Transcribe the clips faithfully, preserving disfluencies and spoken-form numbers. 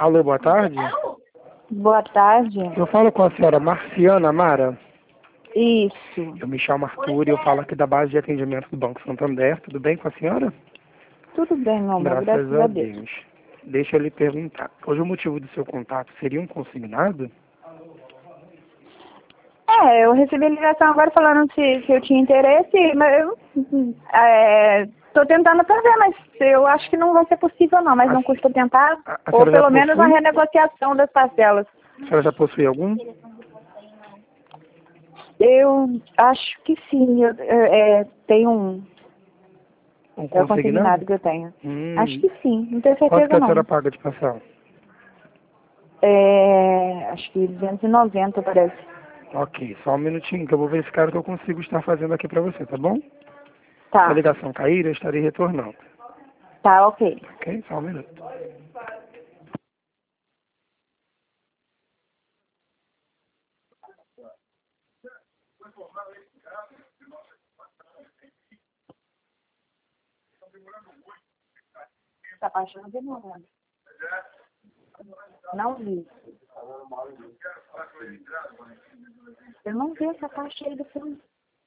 Alô, boa tarde. Boa tarde. Eu falo com a senhora Marciana Mara. Isso. Eu me chamo Arthur e eu falo aqui da base de atendimento do Banco Santander. Tudo bem com a senhora? Tudo bem, meu amor. Graças, Graças a a Deus. Deus. Deixa eu lhe perguntar. Hoje o motivo do seu contato seria um consignado? É, eu recebi a ligação agora falando se, se eu tinha interesse, mas eu é, tô tentando fazer, mas eu acho que não vai ser possível não, mas A- não custa tentar, A, a ou senhora já pelo menos a possui? renegociação das parcelas. A senhora já possui algum? Eu acho que sim, eu, eu, é, tem um, Um é o consignado? consignado que eu tenho. Hum, Acho que sim, não tenho quanto que certeza a senhora não. paga de parcela? É, acho que duzentos e noventa parece. Ok, só um minutinho que eu vou verificar o que eu consigo estar fazendo aqui pra você, tá bom? Se a Tá, ligação cair, eu estarei retornando. tá, ok. Ok? Só um minuto. Tá baixando de novo. Não vi. Eu não vi essa parte aí do filme.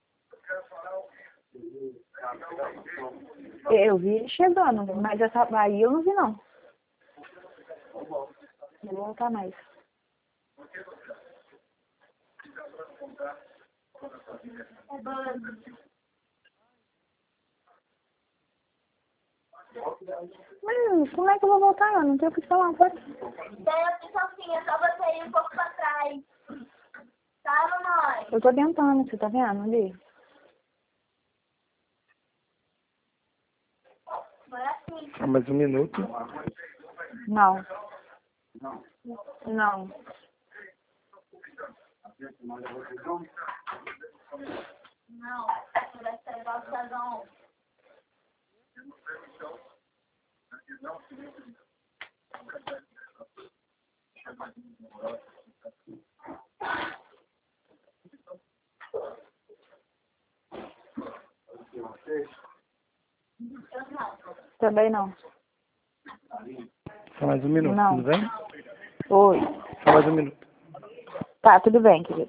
Eu vi ele chegando, mas essa aí eu não vi não. Não vou voltar mais. Mas como é que eu vou voltar? Eu não tenho opção agora. Tem a opção sim, é só você ir um pouco pra trás. Tá, mamãe? Eu tô tentando, você tá vendo ali? Foi assim. Só mais um minuto. Não. Não. Não, você vai sair igual o Sazão. Eu não. Também não. Só mais um minuto, Não. tudo bem? Oi. Só mais um minuto. Tá, tudo bem, querido.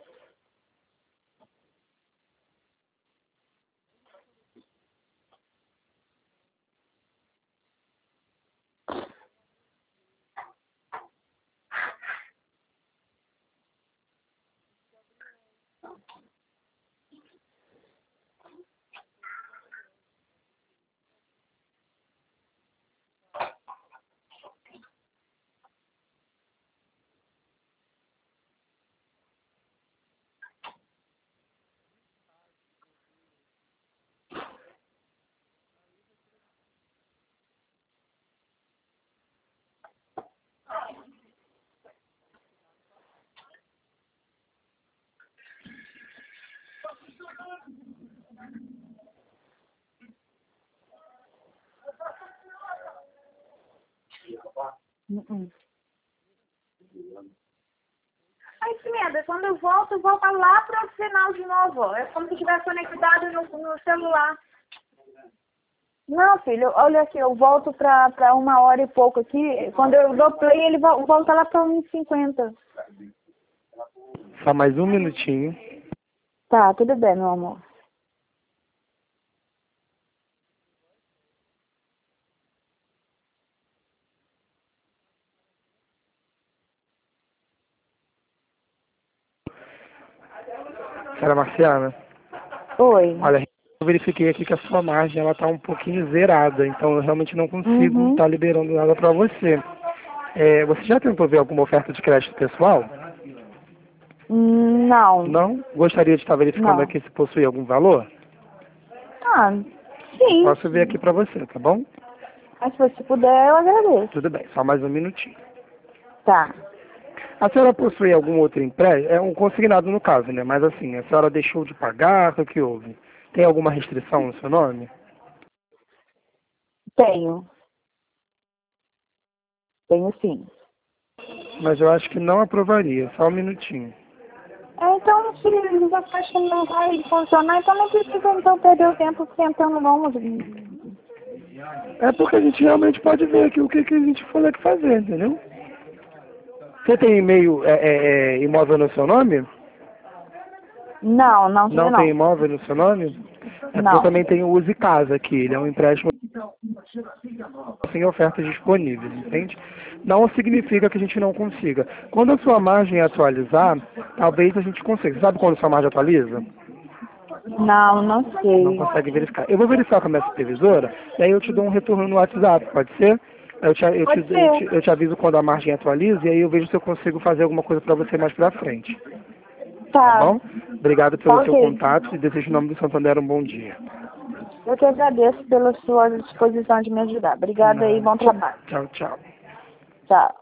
Uh -uh. Ai, que merda, quando eu volto, eu volto lá pro outro final de novo. É como se tivesse conectado no, no celular. Não, filho, olha aqui, eu volto pra, pra uma hora e pouco aqui. Quando eu dou play, ele vo- volta lá pra um e cinquenta. Só mais um minutinho. Tá, tudo bem, meu amor. Senhora Marciana, Oi. olha, eu verifiquei aqui que a sua margem ela tá um pouquinho zerada, então eu realmente não consigo Uhum. estar liberando nada para você. É, você já tentou ver alguma oferta de crédito pessoal? Não, Não? Gostaria de estar verificando não. aqui se possui algum valor? Ah, Eu sim. posso ver aqui para você, tá bom? Mas se você puder, eu agradeço. Tudo bem, só mais um minutinho. Tá. A senhora possui algum outro empréstimo? É um consignado no caso, né? Mas assim, a senhora deixou de pagar, o que houve? Tem alguma restrição no seu nome? Tenho. Tenho sim. Mas eu acho que não aprovaria, só um minutinho. É, então, se a faixa não vai funcionar, então não precisa então perder o tempo tentando não. É porque a gente realmente pode ver aqui o que, que a gente for ter que fazer, entendeu? Você tem e-mail, é, é, é, imóvel no seu nome? Não, não tenho Não não. tem imóvel no seu nome? É porque Não. eu também tenho o Use Casa aqui, ele é um empréstimo sem ofertas disponíveis, entende? Não significa que a gente não consiga. Quando a sua margem atualizar, talvez a gente consiga. Você sabe quando a sua margem atualiza? Não, não Não sei. consegue verificar. Eu vou verificar com a minha supervisora, e aí eu te dou um retorno no WhatsApp, pode ser? Eu te, eu, te, Pode eu, ser. te, eu te aviso quando a margem atualiza, e aí eu vejo se eu consigo fazer alguma coisa para você mais pra frente. Tá Tá. bom? Obrigado pelo Tá seu ok. contato e desejo em nome do Santander um bom dia. Eu que agradeço pela sua disposição de me ajudar. Obrigada e bom trabalho. Tchau, tchau. Tchau.